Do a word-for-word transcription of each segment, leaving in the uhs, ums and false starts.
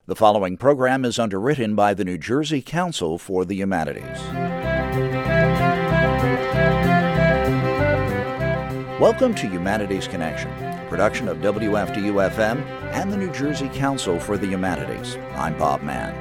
The following program is underwritten by the New Jersey Council for the Humanities. Welcome to Humanities Connection, a production of W F D U F M and the New Jersey Council for the Humanities. I'm Bob Mann.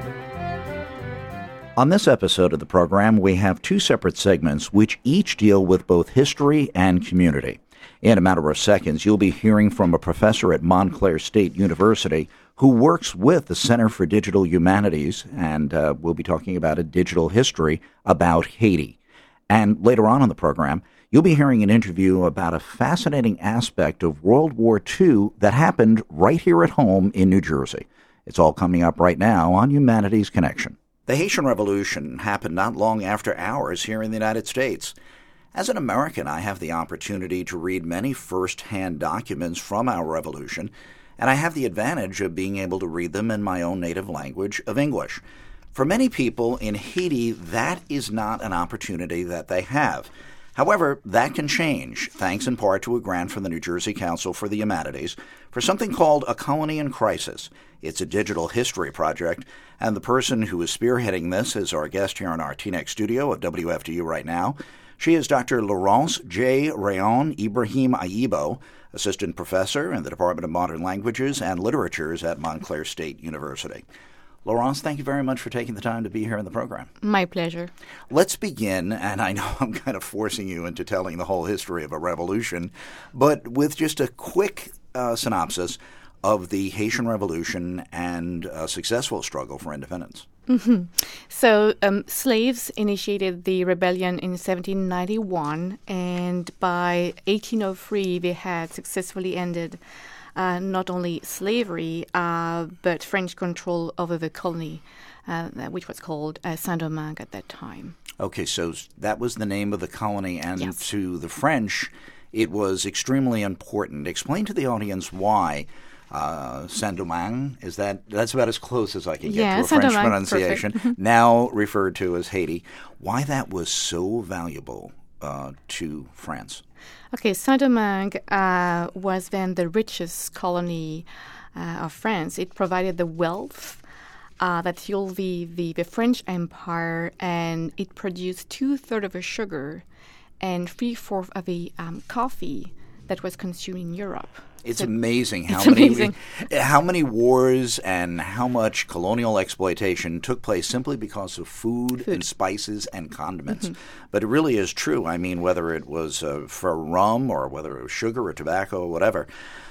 On this episode of the program, we have two separate segments which each deal with both history and community. In a matter of seconds, you'll be hearing from a professor at Montclair State University who works with the Center for Digital Humanities, and uh, we'll be talking about a digital history about Haiti. And later on in the program, you'll be hearing an interview about a fascinating aspect of World War Two that happened right here at home in New Jersey. It's all coming up right now on Humanities Connection. The Haitian Revolution happened not long after ours here in the United States. As an American, I have the opportunity to read many first-hand documents from our revolution, and I have the advantage of being able to read them in my own native language of English. For many people in Haiti, that is not an opportunity that they have. However, that can change, thanks in part to a grant from the New Jersey Council for the Humanities for something called A Colony in Crisis. It's a digital history project, and the person who is spearheading this is our guest here in our T N E C studio at W F D U right now. She is Doctor Laurence J. Rayon Ibrahim Ayibo, Assistant Professor in the Department of Modern Languages and Literatures at Montclair State University. Laurence, thank you very much for taking the time to be here in the program. My pleasure. Let's begin, and I know I'm kind of forcing you into telling the whole history of a revolution, but with just a quick uh, synopsis of the Haitian Revolution and a successful struggle for independence. Mm-hmm. So um, slaves initiated the rebellion in seventeen ninety-one, and by eighteen oh three they had successfully ended uh, not only slavery, uh, but French control over the colony, uh, which was called uh, Saint-Domingue at that time. Okay, so that was the name of the colony, and yes. To the French, it was extremely important. Explain to the audience why Uh, Saint-Domingue, is that, that's about as close as I can get yeah, to a French Saint-Domingue, pronunciation, now referred to as Haiti. Why that was so valuable uh, to France? Okay, Saint-Domingue uh, was then the richest colony uh, of France. It provided the wealth uh, that fueled the, the, the French Empire, and it produced two-thirds of the sugar and three-fourths of the um, coffee that was consumed in Europe. It's so amazing how it's many amazing. how many wars and how much colonial exploitation took place simply because of food, food. and spices and condiments. Mm-hmm. But it really is true. I mean, whether it was uh, for rum or whether it was sugar or tobacco or whatever.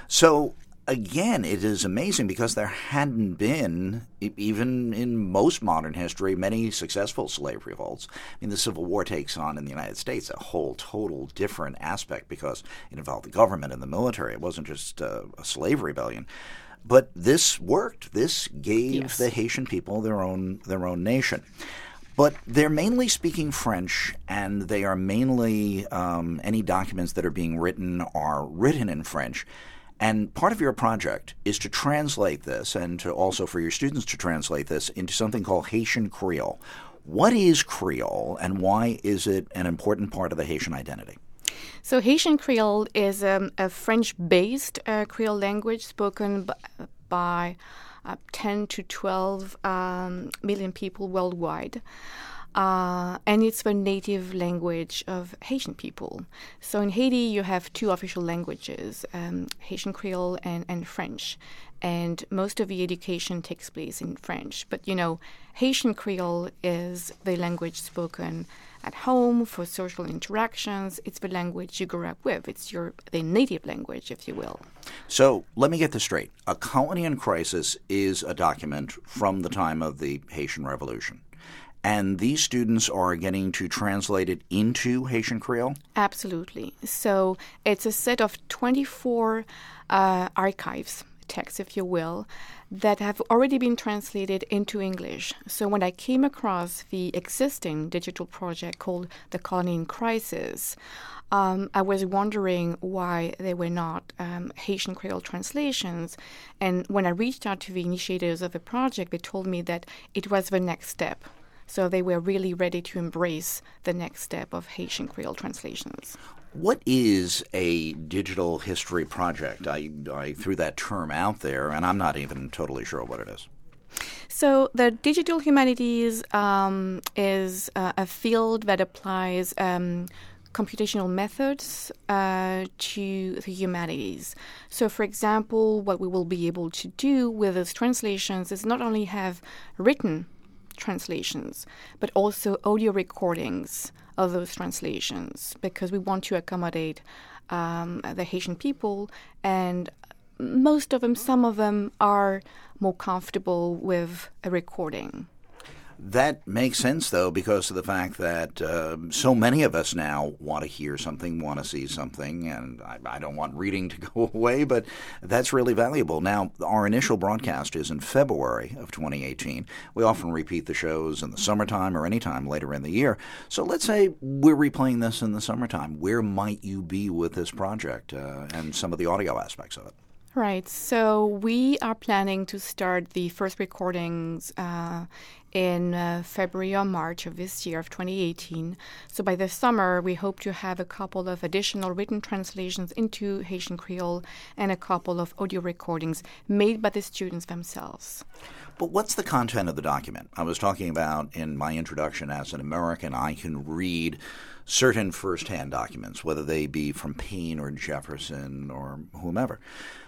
So again, it is amazing because there hadn't been, even in most modern history, many successful slave revolts. I mean, the Civil War takes on in the United States a whole total different aspect because it involved the government and the military. It wasn't just uh, a slave rebellion. But this worked. This gave yes. the Haitian people their own their own nation. But they're mainly speaking French, and they are mainly, um, any documents that are being written are written in French. And part of your project is to translate this and to also for your students to translate this into something called Haitian Creole. What is Creole, and why is it an important part of the Haitian identity? So Haitian Creole is um, a French-based uh, Creole language spoken b- by uh, ten to twelve um, million people worldwide. Uh, and it's the native language of Haitian people. So in Haiti, you have two official languages, um, Haitian Creole and, and French. And most of the education takes place in French. But, you know, Haitian Creole is the language spoken at home for social interactions. It's the language you grew up with. It's your the native language, if you will. So let me get this straight. A Colony in Crisis is a document from the time of the Haitian Revolution. And these students are getting to translate it into Haitian Creole? Absolutely. So it's a set of twenty-four uh, archives, texts, if you will, that have already been translated into English. So when I came across the existing digital project called The Colony in Crisis, um, I was wondering why they were not um, Haitian Creole translations. And when I reached out to the initiators of the project, they told me that it was the next step. So they were really ready to embrace the next step of Haitian Creole translations. What is a digital history project? I, I threw that term out there, and I'm not even totally sure what it is. So the digital humanities um, is uh, a field that applies um, computational methods uh, to the humanities. So, for example, what we will be able to do with those translations is not only have written translations, but also audio recordings of those translations, because we want to accommodate um, the Haitian people, and most of them, some of them are more comfortable with a recording. That makes sense, though, because of the fact that uh, so many of us now want to hear something, want to see something, and I, I don't want reading to go away, but that's really valuable. Now, our initial broadcast is in February of twenty eighteen. We often repeat the shows in the summertime or any time later in the year. So let's say we're replaying this in the summertime. Where might you be with this project uh, and some of the audio aspects of it? Right. So we are planning to start the first recordings uh, in uh, February or March of this year, of twenty eighteen. So by the summer, we hope to have a couple of additional written translations into Haitian Creole and a couple of audio recordings made by the students themselves. But what's the content of the document? I was talking about in my introduction, as an American, I can read certain firsthand documents, whether they be from Paine or Jefferson or whomever.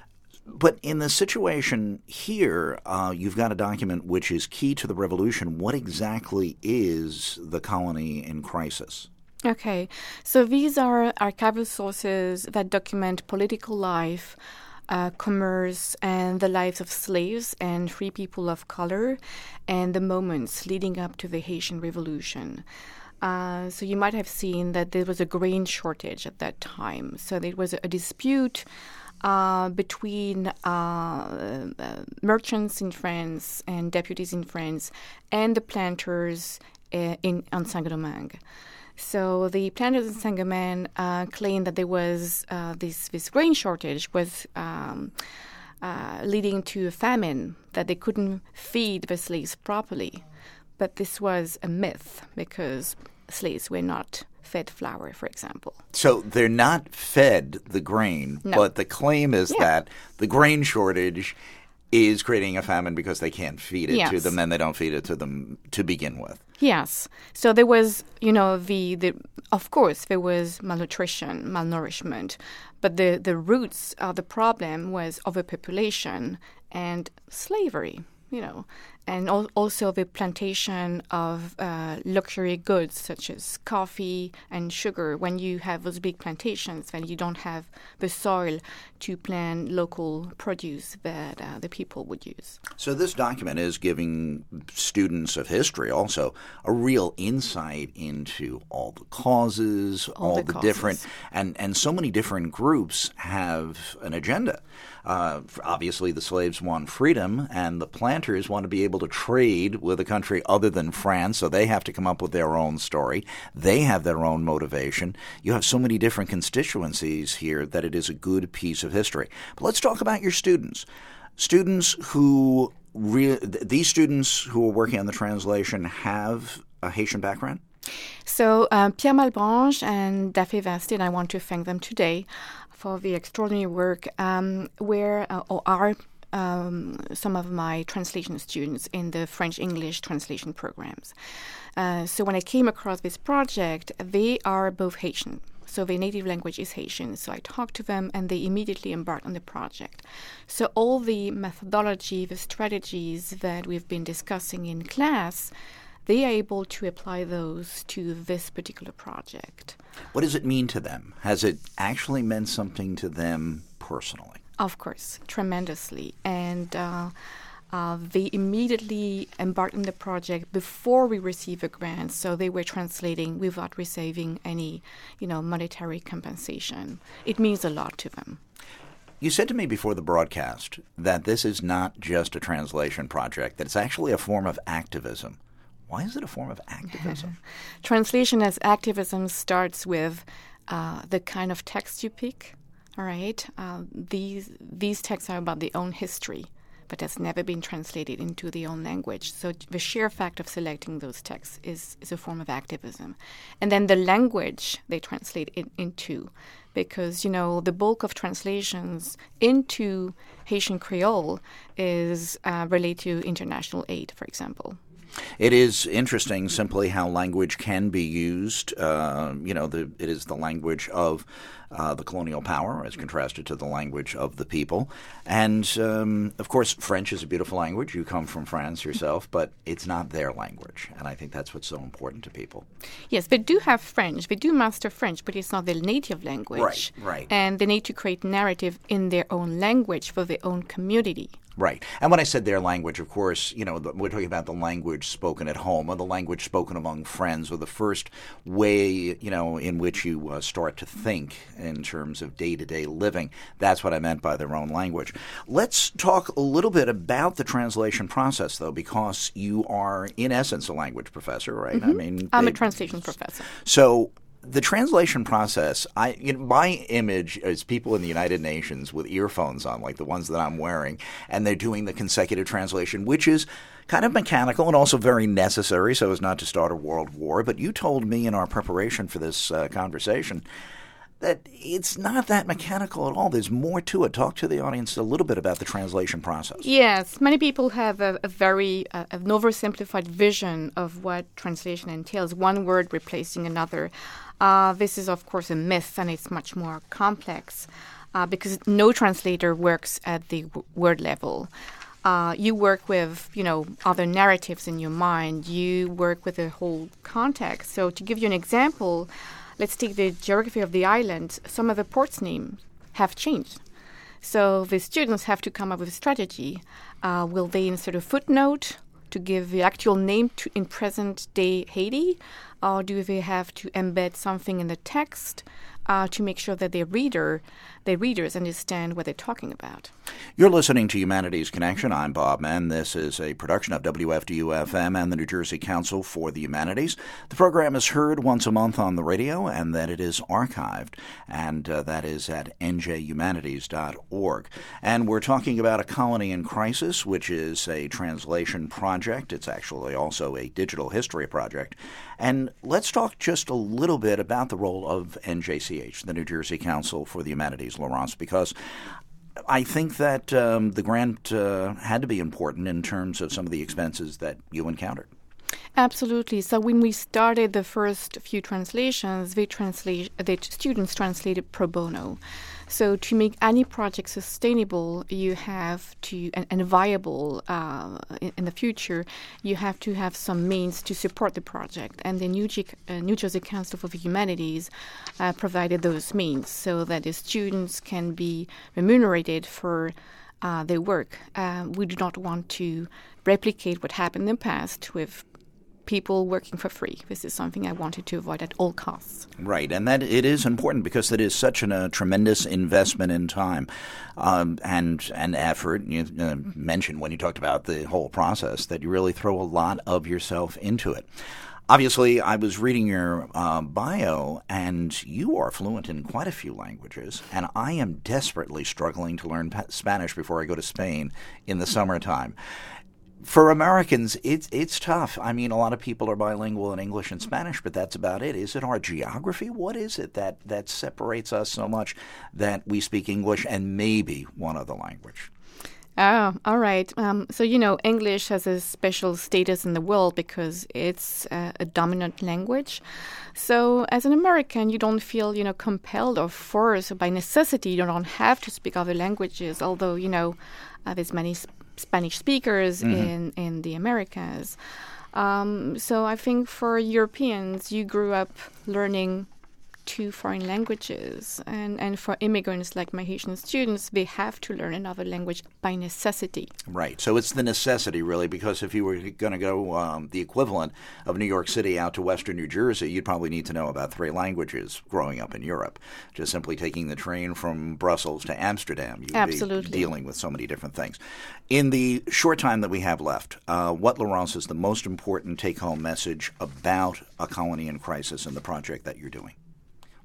But in the situation here, uh, you've got a document which is key to the revolution. What exactly is the colony in crisis? Okay, so these are archival sources that document political life, uh, commerce, and the lives of slaves and free people of color, and the moments leading up to the Haitian Revolution. Uh, so you might have seen that there was a grain shortage at that time. So there was a dispute Uh, between uh, uh, merchants in France and deputies in France and the planters uh, in on Saint-Domingue. So the planters in Saint-Domingue uh, claimed that there was uh, this this grain shortage was um, uh, leading to a famine, that they couldn't feed the slaves properly. But this was a myth, because slaves were not fed flour, for example. So they're not fed the grain, no. But the claim is yeah. that the grain shortage is creating a famine because they can't feed it yes. to them, and they don't feed it to them to begin with. Yes. So there was, you know, the, the of course, there was malnutrition, malnourishment, but the, the roots of the problem was overpopulation and slavery, you know, and al- also the plantation of uh, luxury goods such as coffee and sugar. When you have those big plantations, then you don't have the soil to plant local produce that uh, the people would use. So this document is giving students of history also a real insight into all the causes, all, all the, the causes. different, and, and so many different groups have an agenda. Uh, obviously, the slaves want freedom, and the planters want to be able to trade with a country other than France, so they have to come up with their own story. They have their own motivation. You have so many different constituencies here that it is a good piece of history. But let's talk about your students. Students who re- these students who are working on the translation have a Haitian background? So uh, Pierre Malbranche and Daphé Vastin, I want to thank them today for the extraordinary work um, where uh, or are um, some of my translation students in the French-English translation programs. Uh, so when I came across this project, they are both Haitian. So their native language is Haitian. So I talked to them, and they immediately embarked on the project. So all the methodology, the strategies that we've been discussing in class, they are able to apply those to this particular project. What does it mean to them? Has it actually meant something to them personally? Of course, tremendously. And uh, uh, they immediately embarked on the project before we received a grant, so they were translating without receiving any, you know, monetary compensation. It means a lot to them. You said to me before the broadcast that this is not just a translation project, that it's actually a form of activism. Why is it a form of activism? Translation as activism starts with uh, the kind of text you pick. All right, uh, these these texts are about their own history, but has never been translated into their own language. So the sheer fact of selecting those texts is, is a form of activism. And then the language they translate it into, because, you know, the bulk of translations into Haitian Creole is uh, related to international aid, for example. It is interesting simply how language can be used. Uh, you know, the, it is the language of uh, the colonial power as contrasted to the language of the people. And, um, of course, French is a beautiful language. You come from France yourself, but it's not their language. And I think that's what's so important to people. Yes, they do have French. They do master French, but it's not their native language. Right, right. And they need to create narrative in their own language for their own community. Right. And when I said their language, of course, you know, the, we're talking about the language spoken at home or the language spoken among friends or the first way, you know, in which you uh, start to think in terms of day-to-day living. That's what I meant by their own language. Let's talk a little bit about the translation process, though, because you are, in essence, a language professor, right? Mm-hmm. I mean, I'm they, a translation professor. So the translation process, I you know, my image is people in the United Nations with earphones on, like the ones that I'm wearing, and they're doing the consecutive translation, which is kind of mechanical and also very necessary so as not to start a world war. But you told me in our preparation for this uh, conversation that it's not that mechanical at all. There's more to it. Talk to the audience a little bit about the translation process. Yes, many people have a, a very uh, an oversimplified vision of what translation entails, one word replacing another. Uh, this is, of course, a myth, and it's much more complex uh, because no translator works at the w- word level. Uh, you work with, you know, other narratives in your mind. You work with the whole context. So to give you an example, let's take the geography of the island. Some of the ports' names have changed. So the students have to come up with a strategy. Uh, will they insert a footnote to give the actual name to in present-day Haiti? Or do they have to embed something in the text uh, to make sure that their reader, their readers understand what they're talking about? You're listening to Humanities Connection. I'm Bob Mann. This is a production of W F D U F M and the New Jersey Council for the Humanities. The program is heard once a month on the radio, and then it is archived, and uh, that is at n j humanities dot org. And we're talking about A Colony in Crisis, which is a translation project. It's actually also a digital history project. And let's talk just a little bit about the role of N J C H, the New Jersey Council for the Humanities, Laurence, because I think that um, the grant uh, had to be important in terms of some of the expenses that you encountered. Absolutely. So when we started the first few translations, they translate the students translated pro bono. So to make any project sustainable, you have to and, and viable uh, in, in the future, you have to have some means to support the project. And the New, G- uh, New Jersey Council for the Humanities uh, provided those means so that the students can be remunerated for uh, their work. Uh, we do not want to replicate what happened in the past with people working for free. This is something I wanted to avoid at all costs. Right, and that it is important because it is such an, a tremendous investment in time um, and and effort. You uh, mentioned when you talked about the whole process that you really throw a lot of yourself into it. Obviously, I was reading your uh, bio, and you are fluent in quite a few languages, and I am desperately struggling to learn pa- Spanish before I go to Spain in the summertime. For Americans, it's it's tough. I mean, a lot of people are bilingual in English and Spanish, but that's about it. Is it our geography? What is it that, that separates us so much that we speak English and maybe one other language? Oh, all right. Um, so, you know, English has a special status in the world because it's uh, a dominant language. So as an American, you don't feel, you know, compelled or forced or by necessity. You don't have to speak other languages, although, you know, uh, there's many sp- Spanish speakers mm-hmm. in, in the Americas. Um, so I think for Europeans, you grew up learning two foreign languages. And, and for immigrants like my Haitian students, they have to learn another language by necessity. Right. So it's the necessity, really, because if you were going to go um, the equivalent of New York City out to western New Jersey, you'd probably need to know about three languages growing up in Europe. Just simply taking the train from Brussels to Amsterdam, you'd Absolutely. be dealing with so many different things. In the short time that we have left, uh, what, Laurence, is the most important take-home message about A Colony in Crisis and the project that you're doing?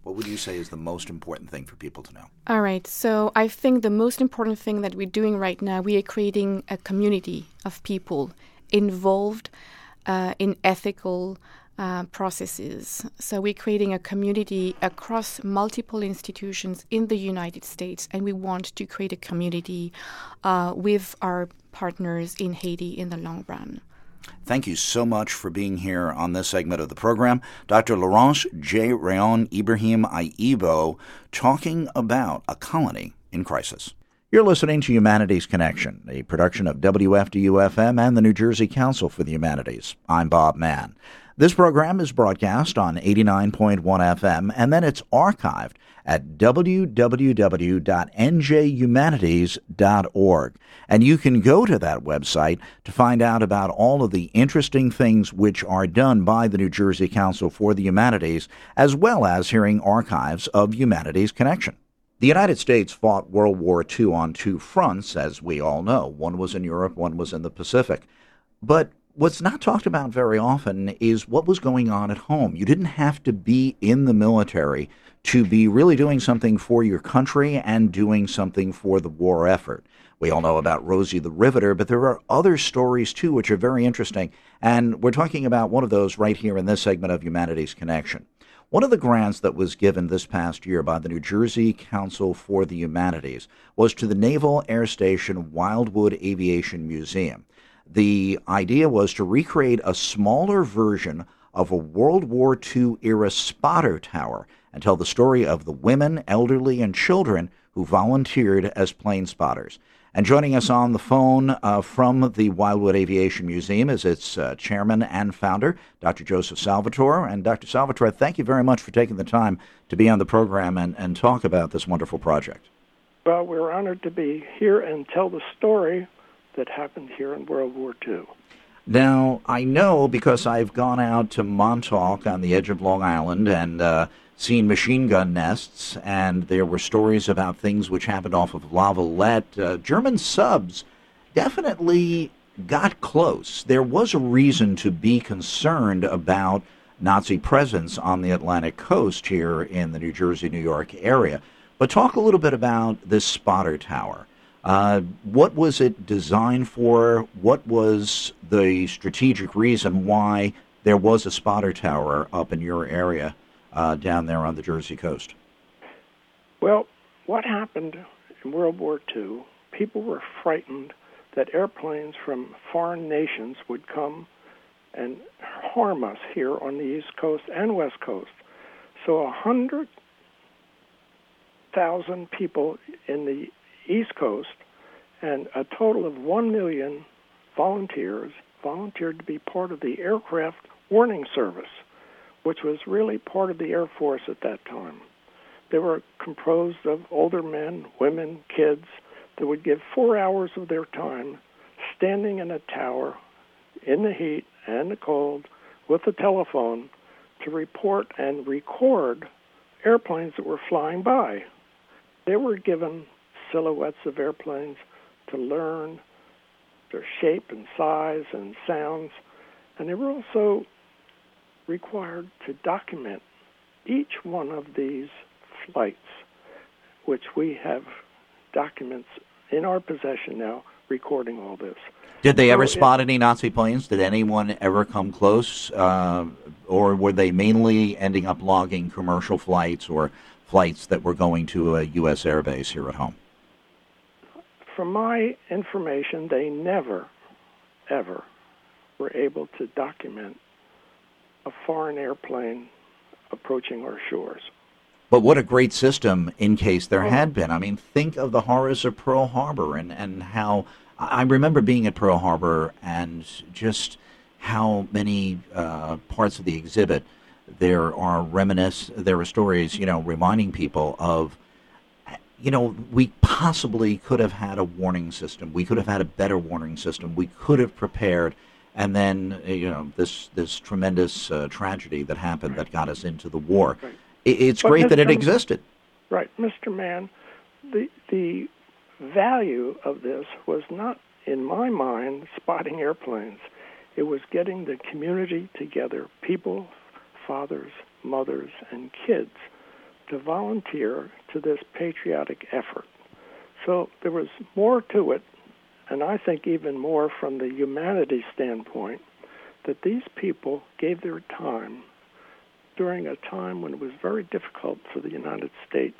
What would you say is the most important thing for people to know? All right. So I think the most important thing that we're doing right now, we are creating a community of people involved uh, in ethical uh, processes. So we're creating a community across multiple institutions in the United States, and we want to create a community uh, with our partners in Haiti in the long run. Thank you so much for being here on this segment of the program. Doctor Laurence J. Rayon Ibrahim Aibo, talking about a colony in crisis. You're listening to Humanities Connection, a production of W F D U F M and the New Jersey Council for the Humanities. I'm Bob Mann. This program is broadcast on eighty-nine point one F M, and then it's archived at w w w dot n j humanities dot org. And you can go to that website to find out about all of the interesting things which are done by the New Jersey Council for the Humanities, as well as hearing archives of Humanities Connection. The United States fought World War Two on two fronts, as we all know. One was in Europe, one was in the Pacific. But what's not talked about very often is what was going on at home. You didn't have to be in the military to be really doing something for your country and doing something for the war effort. We all know about Rosie the Riveter, but there are other stories, too, which are very interesting, and we're talking about one of those right here in this segment of Humanities Connection. One of the grants that was given this past year by the New Jersey Council for the Humanities was to the Naval Air Station Wildwood Aviation Museum. The idea was to recreate a smaller version of a World War Two era spotter tower and tell the story of the women, elderly, and children who volunteered as plane spotters. And joining us on the phone uh, from the Wildwood Aviation Museum is its uh, chairman and founder, Doctor Joseph Salvatore. And Doctor Salvatore, thank you very much for taking the time to be on the program and, and talk about this wonderful project. Well, we're honored to be here and tell the story that happened here in World War Two. Now, I know because I've gone out to Montauk on the edge of Long Island and uh, seen machine gun nests, and there were stories about things which happened off of La Valette. Uh, German subs definitely got close. There was a reason to be concerned about Nazi presence on the Atlantic coast here in the New Jersey, New York area. But talk a little bit about this spotter tower. Uh, what was it designed for? What was the strategic reason why there was a spotter tower up in your area uh, down there on the Jersey coast? Well, what happened in World War Two, people were frightened that airplanes from foreign nations would come and harm us here on the East Coast and West Coast. So a hundred thousand people in the East Coast and a total of one million volunteers volunteered to be part of the Aircraft Warning Service, which was really part of the Air Force at that time. They were composed of older men, women, kids that would give four hours of their time standing in a tower in the heat and the cold with a telephone to report and record airplanes that were flying by. They were given silhouettes of airplanes to learn their shape and size and sounds, and they were also required to document each one of these flights, which we have documents in our possession now recording all this. Did they ever so spot it, any Nazi planes? Did anyone ever come close? Uh, or were they mainly ending up logging commercial flights or flights that were going to a U S air base here at home? From my information, they never, ever were able to document a foreign airplane approaching our shores. But what a great system in case there had been. I mean, think of the horrors of Pearl Harbor and, and how I remember being at Pearl Harbor and just how many uh, parts of the exhibit there are reminisce, there are stories, you know, reminding people of, you know, we possibly could have had a warning system. We could have had a better warning system. We could have prepared. And then, you know, this this tremendous uh, tragedy that happened that got us into the war. Right. It, it's but great Mister that it existed. Right. Mister Mann, the, the value of this was not, in my mind, spotting airplanes. It was getting the community together, people, fathers, mothers, and kids, to volunteer to this patriotic effort. So there was more to it, and I think even more from the humanities standpoint, that these people gave their time during a time when it was very difficult for the United States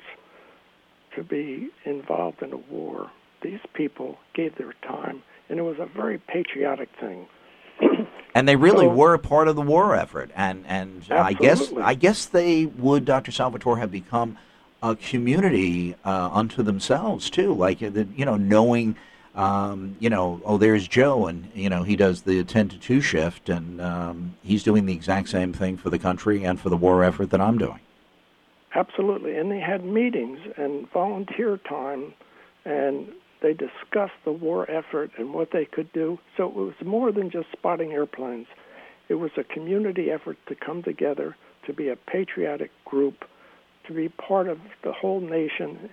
to be involved in a war. These people gave their time, and it was a very patriotic thing. And they really so, were part of the war effort, and and I guess I guess they would, Doctor Salvatore, have become a community uh, unto themselves too. Like you know, knowing, um, you know, oh, there's Joe, and you know, he does the ten to two shift, and um, he's doing the exact same thing for the country and for the war effort that I'm doing. Absolutely, and they had meetings and volunteer time, and they discussed the war effort and what they could do. So it was more than just spotting airplanes. It was a community effort to come together, to be a patriotic group, to be part of the whole nation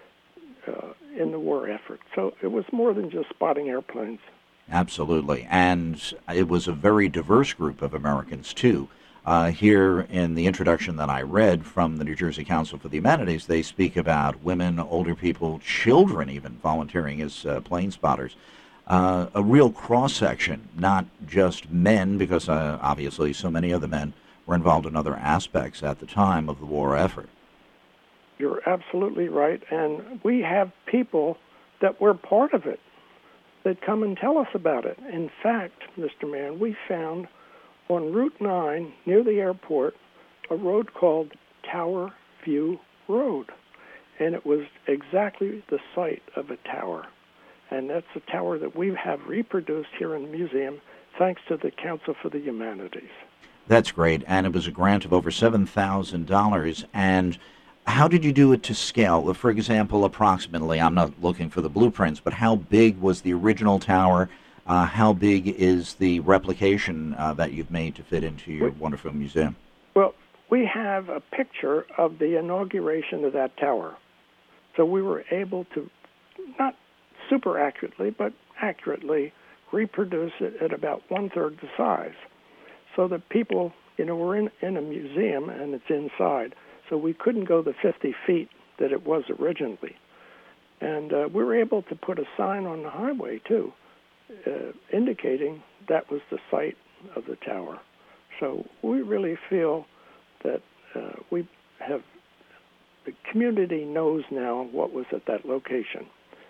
uh, in the war effort. So it was more than just spotting airplanes. Absolutely. And it was a very diverse group of Americans, too. Uh, here in the introduction that I read from the New Jersey Council for the Humanities, they speak about women, older people, children even volunteering as uh, plane spotters. Uh, a real cross-section, not just men, because uh, obviously so many of the men were involved in other aspects at the time of the war effort. You're absolutely right, and we have people that were part of it that come and tell us about it. In fact, Mister Mann, we found on Route nine, near the airport, a road called Tower View Road. And it was exactly the site of a tower. And that's a tower that we have reproduced here in the museum, thanks to the Council for the Humanities. That's great. And it was a grant of over seven thousand dollars. And how did you do it to scale? For example, approximately, I'm not looking for the blueprints, but how big was the original tower? Uh, how big is the replication uh, that you've made to fit into your we, wonderful museum? Well, we have a picture of the inauguration of that tower. So we were able to, not super accurately, but accurately reproduce it at about one-third the size. So that people, you know, we're in, in a museum and it's inside, so we couldn't go the fifty feet that it was originally. And uh, we were able to put a sign on the highway, too, Uh, indicating that was the site of the tower. So we really feel that uh, we have, the community knows now what was at that location.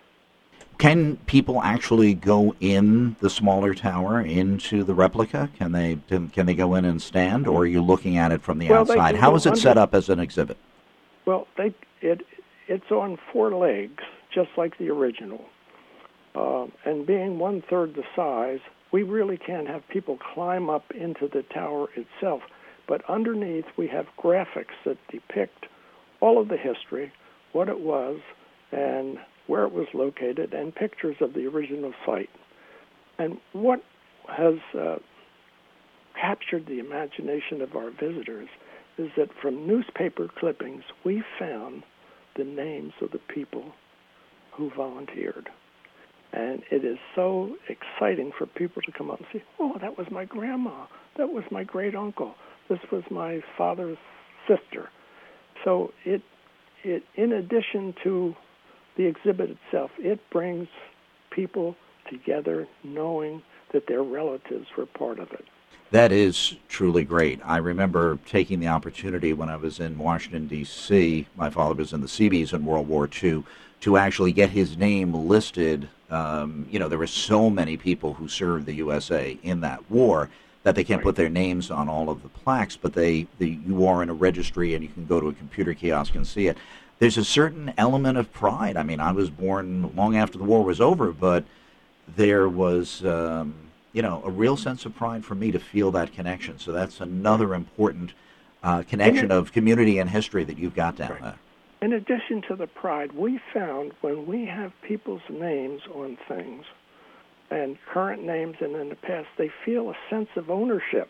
Can people actually go in the smaller tower into the replica? Can they can they go in and stand, or are you looking at it from the well, outside? How is it under, set up as an exhibit? Well, they it it's on four legs, just like the original. Uh, and being one-third the size, we really can't have people climb up into the tower itself. But underneath, we have graphics that depict all of the history, what it was, and where it was located, and pictures of the original site. And what has uh, captured the imagination of our visitors is that from newspaper clippings, we found the names of the people who volunteered. And it is so exciting for people to come up and say, oh, that was my grandma. That was my great-uncle. This was my father's sister. So it, it, in addition to the exhibit itself, it brings people together knowing that their relatives were part of it. That is truly great. I remember taking the opportunity when I was in Washington, D C, my father was in the Seabees in World War Two, to actually get his name listed. Um, you know, there were so many people who served the U S A in that war that they can't right. put their names on all of the plaques, but they, the, you are in a registry and you can go to a computer kiosk and see it. There's a certain element of pride. I mean, I was born long after the war was over, but there was, um, you know, a real sense of pride for me to feel that connection. So that's another important uh, connection of community and history that you've got down right. there. In addition to the pride, we found when we have people's names on things, and current names and in the past, they feel a sense of ownership.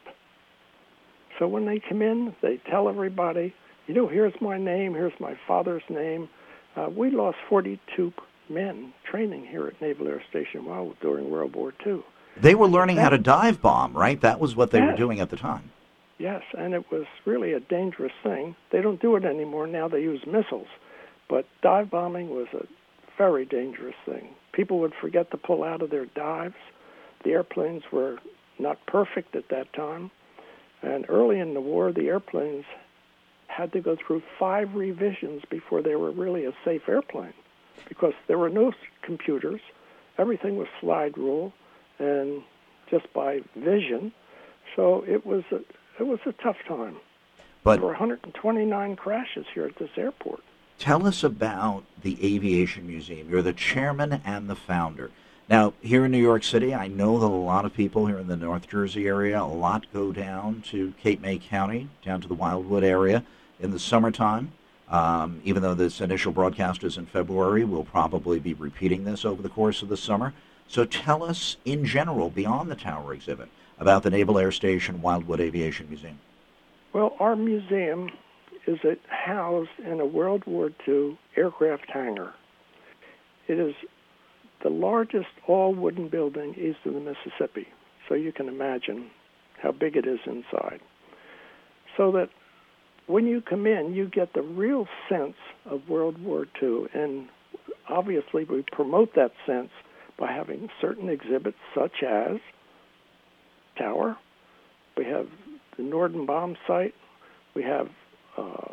So when they come in, they tell everybody, you know, here's my name, here's my father's name. Uh, we lost forty-two men training here at Naval Air Station Wow during World War Two. They were learning that, how to dive bomb, right? That was what they yes. were doing at the time. Yes, and it was really a dangerous thing. They don't do it anymore. Now they use missiles. But dive bombing was a very dangerous thing. People would forget to pull out of their dives. The airplanes were not perfect at that time. And early in the war, the airplanes had to go through five revisions before they were really a safe airplane, because there were no computers. Everything was slide rule and just by vision. So it was a, it was a tough time. But there were one hundred twenty-nine crashes here at this airport. Tell us about the Aviation Museum. You're the chairman and the founder. Now, here in New York City, I know that a lot of people here in the North Jersey area, a lot go down to Cape May County, down to the Wildwood area in the summertime. Um, even though this initial broadcast is in February, we'll probably be repeating this over the course of the summer. So tell us, in general, beyond the tower exhibit, about the Naval Air Station Wildwood Aviation Museum. Well, our museum is housed in a World War Two aircraft hangar. It is the largest all-wooden building east of the Mississippi, so you can imagine how big it is inside. So that when you come in, you get the real sense of World War Two, and obviously we promote that sense by having certain exhibits such as Tower. We have the Norden bomb site. We have uh,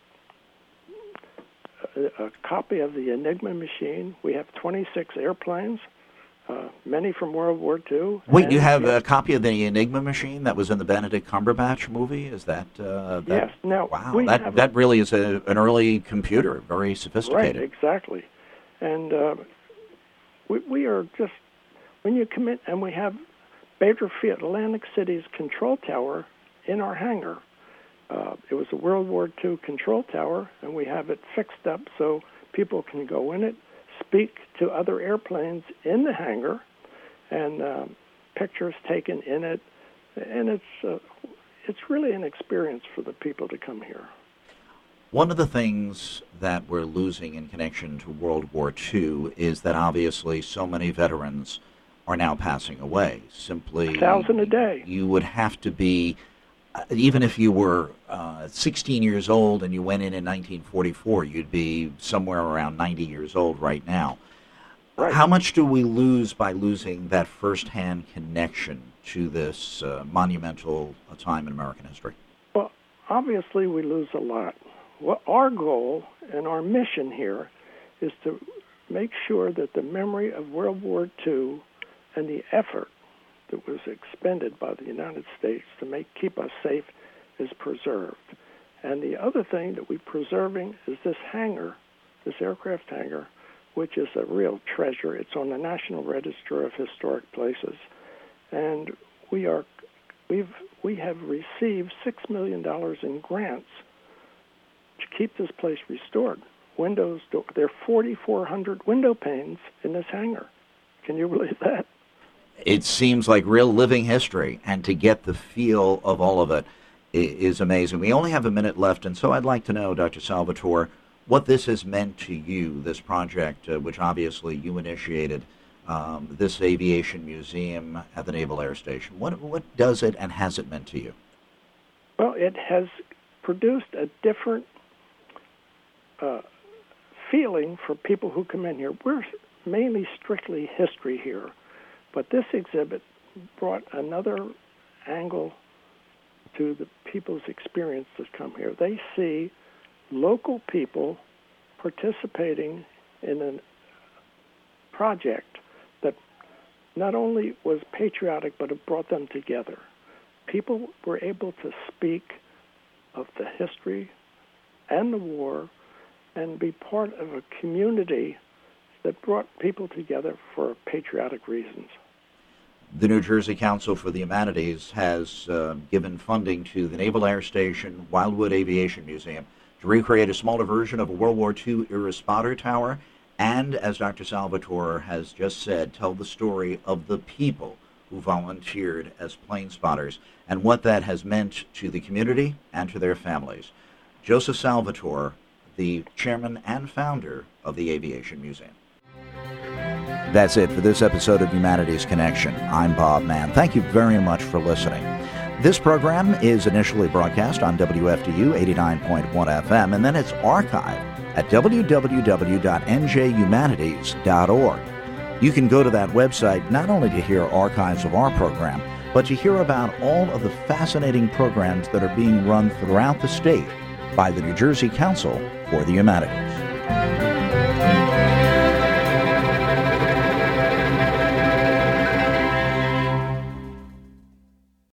a, a copy of the Enigma machine. We have twenty-six airplanes, uh, many from World War Two. Wait, you have a copy of the Enigma machine that was in the Benedict Cumberbatch movie? Is that... Uh, that yes. Now, wow, we that, have that really is a, an early computer, very sophisticated. Right, exactly. And uh, we, we are just... When you come in, and we have Baker Field, Atlantic City's control tower in our hangar. Uh, it was a World War Two control tower, and we have it fixed up so people can go in it, speak to other airplanes in the hangar, and um, pictures taken in it. And it's uh, it's really an experience for the people to come here. One of the things that we're losing in connection to World War Two is that obviously so many veterans are now passing away. Simply, a thousand a day. You would have to be, uh, even if you were uh, sixteen years old and you went in in nineteen forty-four, you'd be somewhere around ninety years old right now. Right. How much do we lose by losing that first-hand connection to this uh, monumental uh, time in American history? Well, obviously we lose a lot. What our goal and our mission here is to make sure that the memory of World War Two and the effort that was expended by the United States to make keep us safe is preserved. And the other thing that we're preserving is this hangar, this aircraft hangar, which is a real treasure. It's on the National Register of Historic Places. And we are we've we have received six million dollars in grants to keep this place restored. Windows, there are forty-four hundred window panes in this hangar. Can you believe that? It seems like real living history, and to get the feel of all of it is amazing. We only have a minute left, and so I'd like to know, Doctor Salvatore, what this has meant to you, this project, uh, which obviously you initiated, um, this aviation museum at the Naval Air Station. What, what does it and has it meant to you? Well, it has produced a different uh, feeling for people who come in here. We're mainly strictly history here. But this exhibit brought another angle to the people's experience that come here. They see local people participating in a project that not only was patriotic, but it brought them together. People were able to speak of the history and the war and be part of a community that brought people together for patriotic reasons. The New Jersey Council for the Humanities has uh, given funding to the Naval Air Station Wildwood Aviation Museum to recreate a smaller version of a World War Two era spotter tower and, as Doctor Salvatore has just said, tell the story of the people who volunteered as plane spotters and what that has meant to the community and to their families. Joseph Salvatore, the chairman and founder of the Aviation Museum. That's it for this episode of Humanities Connection. I'm Bob Mann. Thank you very much for listening. This program is initially broadcast on W F D U eighty-nine point one F M, and then it's archived at w w w dot n j humanities dot org. You can go to that website not only to hear archives of our program, but to hear about all of the fascinating programs that are being run throughout the state by the New Jersey Council for the Humanities.